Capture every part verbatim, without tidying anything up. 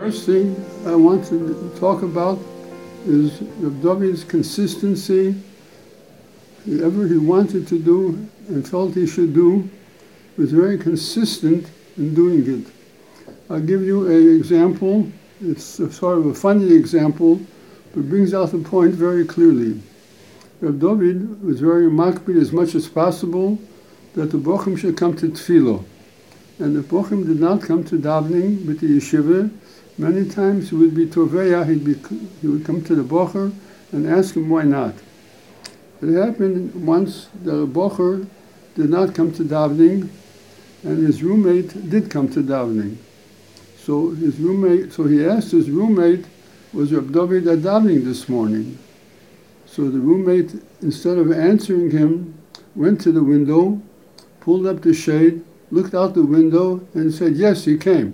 first thing I want to talk about is Reb David's consistency. Whatever he wanted to do and felt he should do, was very consistent in doing it. I'll give you an example. It's a sort of a funny example, but brings out the point very clearly. Reb David was very makpid as much as possible that the bochum should come to tefillah. And if bochum did not come to davening with the yeshiva, many times he would be toveya, he'd be, he would come to the bocher and ask him why not. It happened once that a bocher did not come to davening, and his roommate did come to davening. So his roommate, so he asked his roommate, was Reb David at davening this morning? So the roommate, instead of answering him, went to the window, pulled up the shade, looked out the window, and said, yes, he came.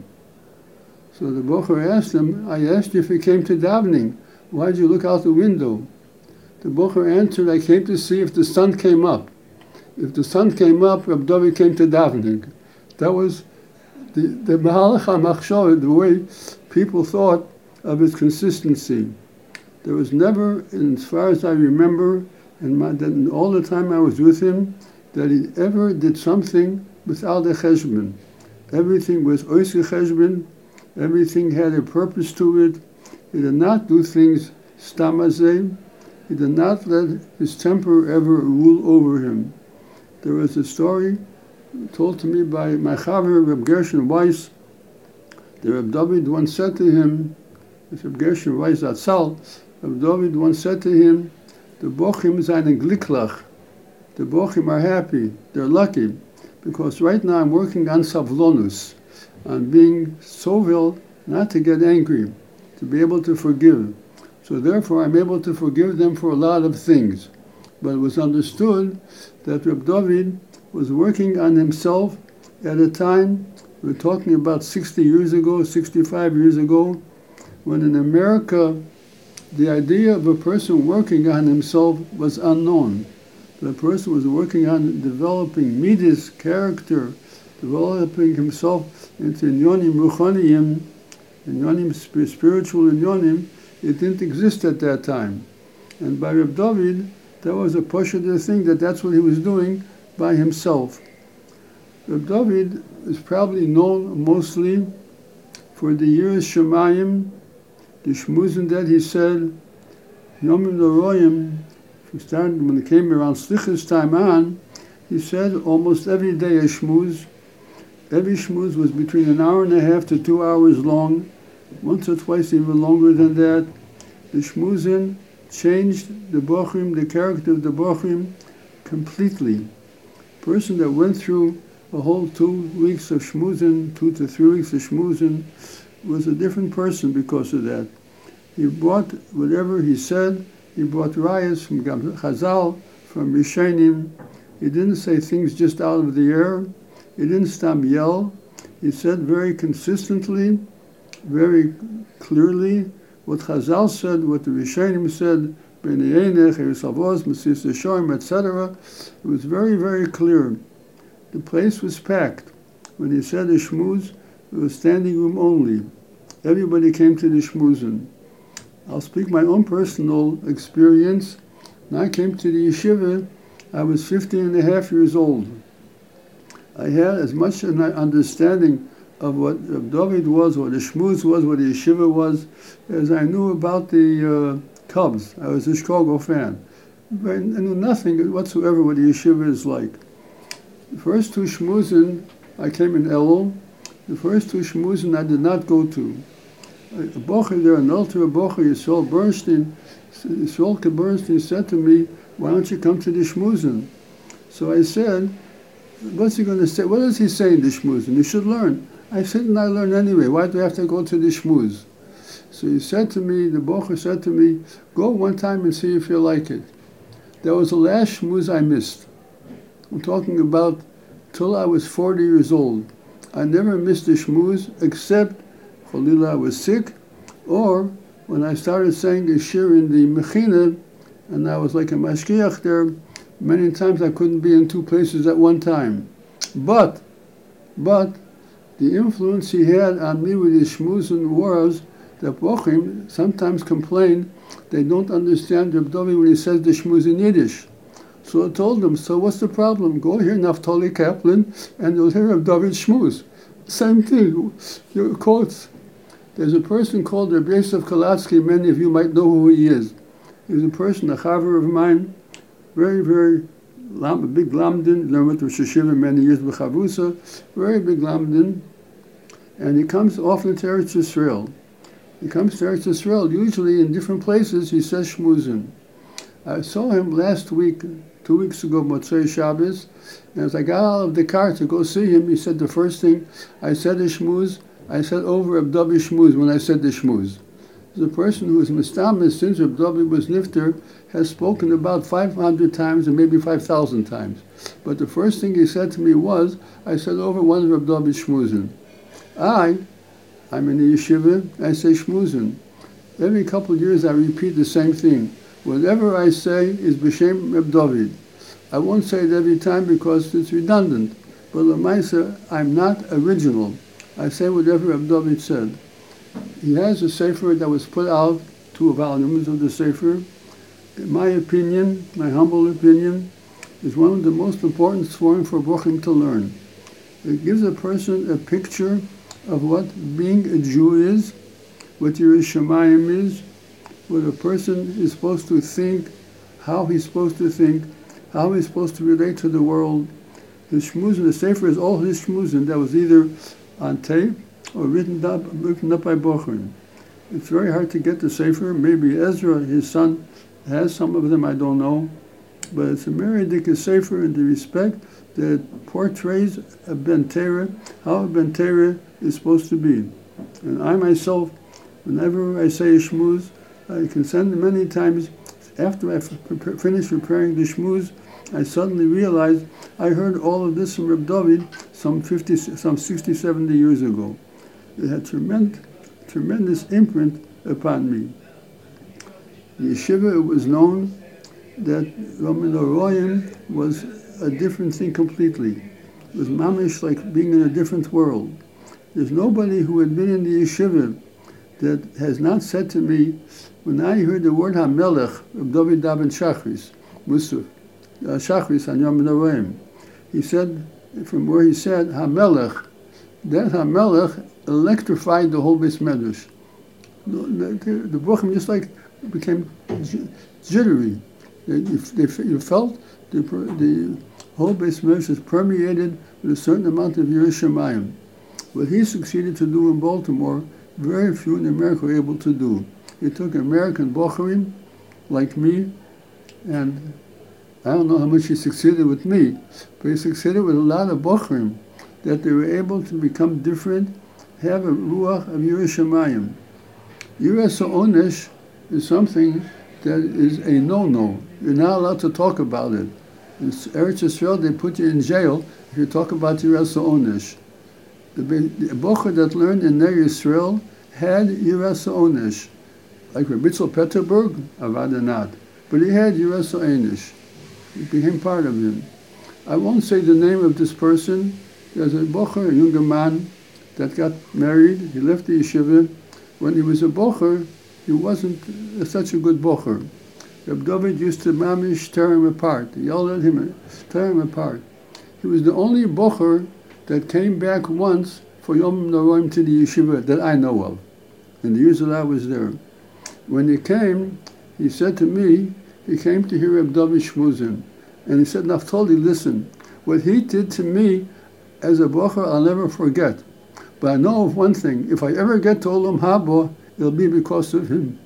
So the bocher asked him, I asked you if he came to davening. Why did you look out the window? The bocher answered, I came to see if the sun came up. If the sun came up, Reb David came to davening. That was the the Mahalach HaMachshava, the way people thought of his consistency. There was never, as far as I remember, and my, then all the time I was with him, that he ever did something without a cheshbon. Everything was oisei cheshbon. Everything had a purpose to it. He did not do things stam hazeh. He did not let his temper ever rule over him. There was a story told to me by my chaver, Reb Gershon Weiss, that Reb David once said to him, Reb Gershon Weiss Atzal, Reb David once said to him, the bochim seien gliklach. The bochim are happy, they're lucky, because right now I'm working on savlonus, on being sovel, not to get angry, to be able to forgive. So therefore I'm able to forgive them for a lot of things. But it was understood that Reb David was working on himself at a time, we're talking about sixty years ago, sixty-five years ago, when in America the idea of a person working on himself was unknown. The person was working on developing midas, character, developing himself into inyonim ruchoniyim, inyonim spiritual inyonim. It didn't exist at that time. And by Reb David, that was a push of the thing that that's what he was doing by himself. Reb David is probably known mostly for the years Shemayim, the Shmuzin that he said, Yomim L'Royim, starting when it came around Slichas time on, he said almost every day a Shmuz. Every Shmuz was between an hour and a half to two hours long, once or twice even longer than that. The Shmuzin changed the Bochrim, the character of the Bochrim, completely. A person that went through a whole two weeks of Shmuzin, two to three weeks of Shmuzin, was a different person because of that. He brought whatever he said, he brought rayas from Chazal, from Rishonim. He didn't say things just out of the air. He didn't stop yell. He said very consistently, very clearly, what Chazal said, what the Rishonim said, et cetera. It was very, very clear. The place was packed. When he said the shmuz, it was standing room only. Everybody came to the shmuzin. I'll speak my own personal experience. When I came to the yeshiva, I was fifteen and a half years old. I had as much an understanding of what Reb David was, what the shmuz was, what the yeshiva was, as I knew about the uh, Cubs. I was a Chicago fan. But I knew nothing whatsoever what the yeshiva is like. The first two shmuzin, I came in Elul. The first two shmuzin I did not go to. A bocher there, an ultra bocher, Yisrael Bernstein, Yisrael Bernstein said to me, why don't you come to the shmuzin? So I said, what's he going to say? What does he say in the shmuzin? You should learn. I said, and I learn anyway. Why do I have to go to the shmuz? So he said to me, the bocher said to me, go one time and see if you like it. That was the last shmuz I missed. I'm talking about till I was forty years old. I never missed a shmuz except Cholila I was sick, or when I started saying a shir in the Mechina, and I was like a mashkiach there, many times I couldn't be in two places at one time. But, but, The influence he had on me with his shmuzin was that Bochim sometimes complain they don't understand Reb Dovi when he says the shmuz in Yiddish. So I told them, so what's the problem? Go hear Naftali Kaplan and you'll hear Reb Dovi's shmuz. Same thing. Your quotes. There's a person called Reb Yosef Kalatsky. Many of you might know who he is. He's a person, a chaver of mine, very, very lam, a big lamdin. Learned with Rosh Hashiva many years with Chavusa. Very big lamdin. And he comes often to Eretz Yisrael. He comes to Eretz Yisrael, usually in different places, he says shmuzin. I saw him last week, two weeks ago, Motzei Shabbos, and as I got out of the car to go see him, he said the first thing, I said the shmuz, I said over Reb Dovi shmuz when I said the shmuz. The person who is mistamis since Reb Dovi was nifter has spoken about five hundred times and maybe five thousand times. But the first thing he said to me was, I said over one of Reb Dovi's shmuzin. I, I'm in the yeshiva, I say shmuzin. Every couple of years I repeat the same thing. Whatever I say is b'shem Reb Dovid. I won't say it every time because it's redundant. But l'maisa, I'm not original. I say whatever Reb Dovid said. He has a sefer that was put out, two volumes of the sefer. In my opinion, my humble opinion, is one of the most important forms for Bochim to learn. It gives a person a picture of what being a Jew is, what Yiras Shamayim is, what a person is supposed to think, how he's supposed to think, how he's supposed to relate to the world. His shmuzin, the sefer is all his shmuzin that was either on tape or written up, written up by Bochum. It's very hard to get the sefer. Maybe Ezra, his son, has some of them, I don't know. But it's a Meredith sefer in the respect that portrays a Ben Torah, how a Ben Torah is supposed to be. And I myself, whenever I say a shmuz, I can send them many times. After I f- finished preparing the shmuz, I suddenly realized I heard all of this from Reb Dovid some fifty, some sixty, seventy years ago. It had tremendous, tremendous imprint upon me. In yeshiva, it was known that Roman Oroyim was a different thing completely. It was mamish like being in a different world. There's nobody who had been in the yeshiva that has not said to me, when I heard the word HaMelech of David Daven Shachris, Musaf, uh, Shachris on Yom Noraim, he said, from where he said HaMelech, that HaMelech electrified the whole Beis Medrash. The, the, the Bochum just like became jittery. They, they, you felt the, the whole Beis Medrash is permeated with a certain amount of Yiras Shamayim. What he succeeded to do in Baltimore, very few in America were able to do. He took American Bochurim, like me, and I don't know how much he succeeded with me, but he succeeded with a lot of Bochurim, that they were able to become different, have a ruach of Yiras Shamayim. Yiras Onesh is something that is a no-no. You're not allowed to talk about it. In Eretz Yisrael, they put you in jail if you talk about Yiras Onesh. The, the Bocher that learned in Ner Yisrael had Yiras Onesh. Like Reb Bitzel Peterburg, Avada not. But he had Yiras Onesh. It became part of him. I won't say the name of this person. There's a Bocher, a younger man, that got married. He left the yeshiva. When he was a Bocher, he wasn't such a good Bocher. Reb Dovid used to mamish tear him apart. He yelled at him, tear him apart. He was the only Bocher that came back once for Yom Noraim to the yeshiva that I know of, in the years that I was there. When he came, he said to me, he came to hear Reb Dovid Shmuzin, and he said, Naftali, listen, what he did to me as a Bocher, I'll never forget. But I know of one thing, if I ever get to Olam Haba, it'll be because of him.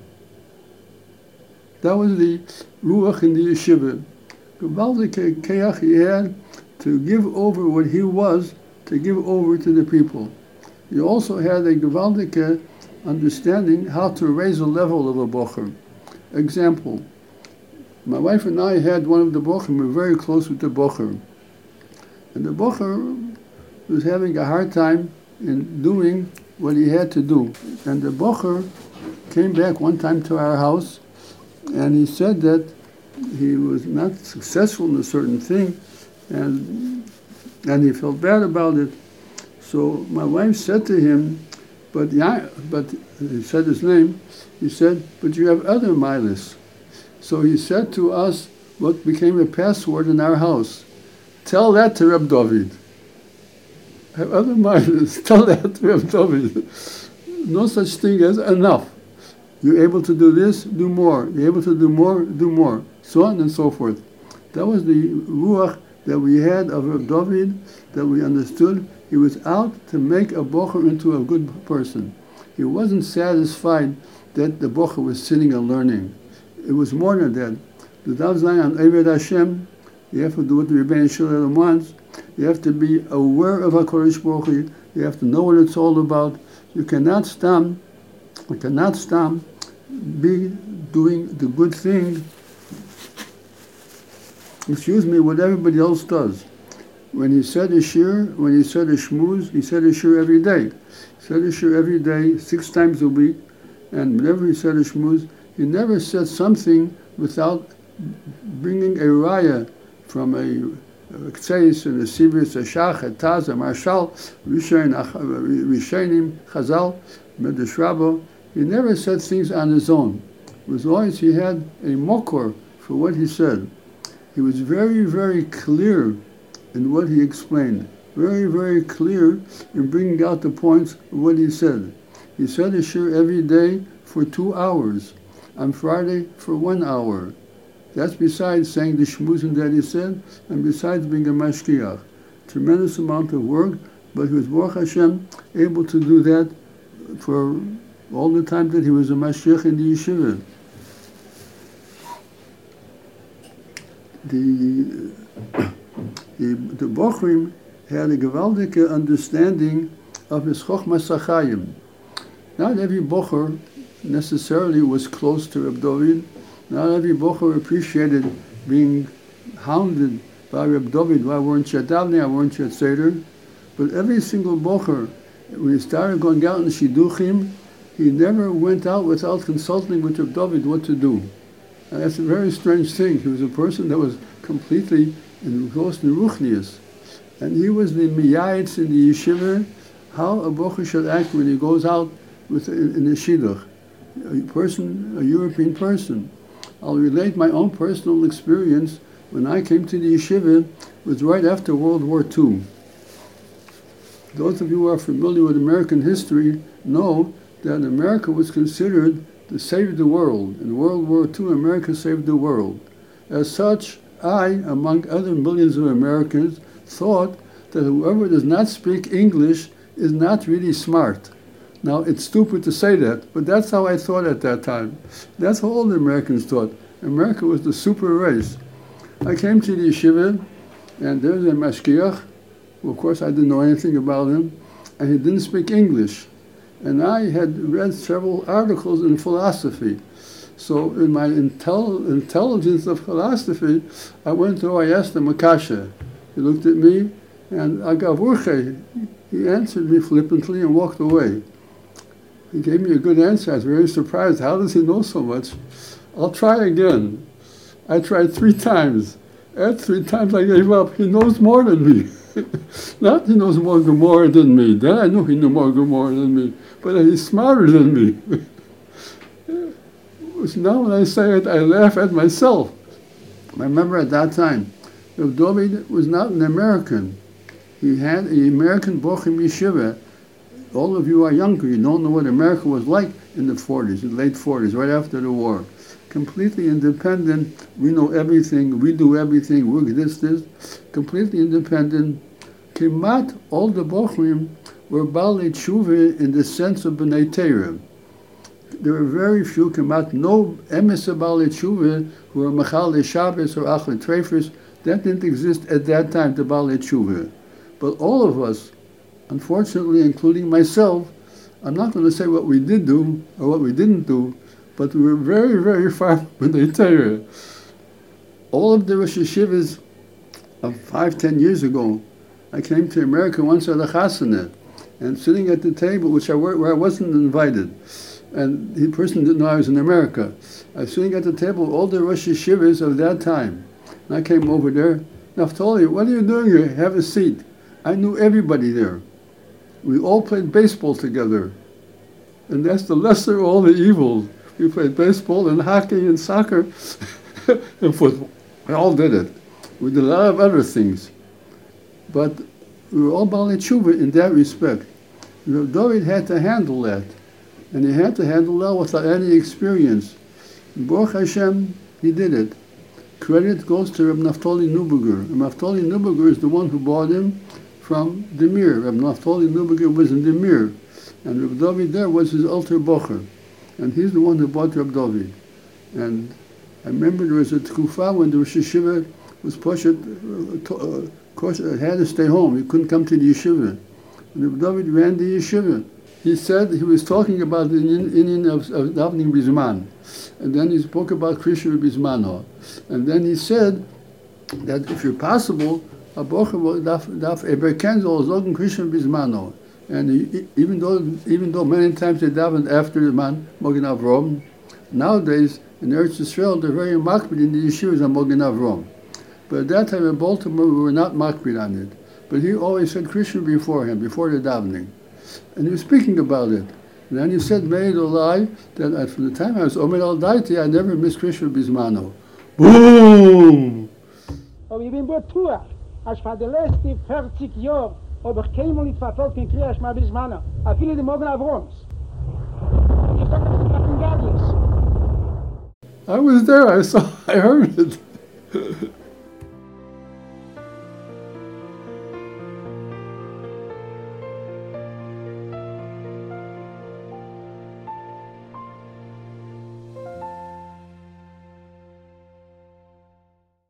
That was the Ruach in the yeshiva. Gewaldige keach he had to give over what he was, to give over to the people. He also had a gewaldige understanding how to raise the level of a Bocher. Example, my wife and I had one of the Bocher, we were very close with the Bocher. And the Bocher was having a hard time in doing what he had to do. And the Bocher came back one time to our house, and he said that he was not successful in a certain thing, and and he felt bad about it. So my wife said to him, but yeah, but he said his name, he said, but you have other milas. So he said to us what became a password in our house. Tell that to Reb David. I have other milas. Tell that to Reb David. No such thing as enough. You're able to do this, do more. You're able to do more, do more. So on and so forth. That was the ruach that we had of Reb David, that we understood. He was out to make a bocher into a good person. He wasn't satisfied that the bocher was sitting and learning. It was more than that. The Dav Zayin on Eved Hashem, you have to do what the Rebbeinu Shalom wants. You have to be aware of HaKadosh Baruch Hu. You have to know what it's all about. You cannot stam, you cannot stam be doing the good thing, excuse me, what everybody else does. When he said a shir, when he said a shmuz, he said a shir every day. He said a shir every day, six times a week, and whenever he said a shmuz, he never said something without bringing a raya from a Ktseis and a Sivris, a Shach, a Taz, a Marshal, Rishonim, Chazal, Medrash Rabbah. He never said things on his own. It was always he had a mokor for what he said. He was very, very clear in what he explained. Very, very clear in bringing out the points of what he said. He said a shir every day for two hours. On Friday for one hour. That's besides saying the shmuzim that he said, and besides being a mashkiach. Tremendous amount of work, but he was, Baruch Hashem, able to do that for all the time that he was a mashkiach in the yeshiva. The, the, the Bochrim had a gewaldige understanding of his Chochmas HaChaim. Not every Bocher necessarily was close to Reb David. Not every bocher appreciated being hounded by Reb David. Why weren't you at Davnei? Why weren't you at Seder? But every single bocher, when he started going out in Shidduchim, he never went out without consulting with Reb David what to do. And that's a very strange thing. He was a person that was completely engrossed in Ruchnius. And he was the miyayitz in the yeshiva, how a bocher should act when he goes out with in, in the Shidduch. A person, a European person. I'll relate my own personal experience when I came to the yeshiva. It was right after World War Two. Those of you who are familiar with American history know that America was considered to save the world. In World War Two, America saved the world. As such, I, among other millions of Americans, thought that whoever does not speak English is not really smart. Now, it's stupid to say that, but that's how I thought at that time. That's how all the Americans thought. America was the super race. I came to the yeshiva, and there's a mashkiach. Well, of course, I didn't know anything about him, and he didn't speak English. And I had read several articles in philosophy. So in my intel intelligence of philosophy, I went through, I asked him a kasha. He looked at me, and agavurche, he answered me flippantly and walked away. He gave me a good answer. I was very surprised. How does he know so much? I'll try again. I tried three times. At three times I gave up. He knows more than me. Not he knows more Gemara than me. Then I knew he knew more Gemara than me. But he's smarter than me. Now when I say it, I laugh at myself. I remember at that time, Reb David was not an American. He had an American Bochum Yeshiva. All of you are younger. You don't know what America was like in the forties, in the late forties, right after the war. Completely independent. We know everything. We do everything. We're this, this. Completely independent. Kemat, all the Bochrim were Balei Tshuva in the sense of B'nai Torah. There were very few, Kemat, no Emes Balei Tshuva who were Machal Shabbos or Achlet Treifers. That didn't exist at that time, the Balei Tshuva. But all of us, unfortunately, including myself, I'm not going to say what we did do or what we didn't do, but we were very, very far from the Torah. All of the Rosh Yeshivas of five, ten years ago, I came to America once at a chasana, and sitting at the table, which I were, where I wasn't invited, and the person didn't know I was in America. I was sitting at the table with all the Rosh Yeshivas of that time, and I came over there. Naftali, what are you doing here? Have a seat. I knew everybody there. We all played baseball together. And that's the lesser of all the evils. We played baseball and hockey and soccer and football. We all did it. We did a lot of other things. But we were all Baalei Tshuva in that respect. Rav David had to handle that. And he had to handle that without any experience. Baruch Hashem, he did it. Credit goes to Reb Naftali Neuberger. Reb Naftali Neuberger is the one who bought him from Demir. Reb Naftali Neuberger was in Demir. And Reb David there was his alter bocher. And he's the one who bought Reb David. And I remember there was a tkufa when the Rosh Yeshiva was pushed, uh, uh, had to stay home. He couldn't come to the yeshiva. And Reb David ran the yeshiva. He said he was talking about the Indian of, of davening Bisman. And then he spoke about Krishna Bismano. And then he said that if you're possible, a bocher will daf eber kenzel zogen Krishna Bismano. And he, even though even though many times they davened after the man Mogen Avrom, nowadays in Eretz Yisrael they're very makbid in the yeshivas on Mogen Avrom. But at that time in Baltimore we were not makbid on it. But he always said Krishna before him, before the davening. And he was speaking about it. And then he said, Meid Olai, that from the time I was Omer Al Daiti, I never missed Krishna Bismano. Boom! Aber ich bin betuach, als für die letzten vierzig Jahre habe ich keinmal nicht verfolgt in Kriya Shema Bismano. A viele die Mogen Avroms. Ich sage, das ist ein Gadlis. I was there, I saw, I heard it.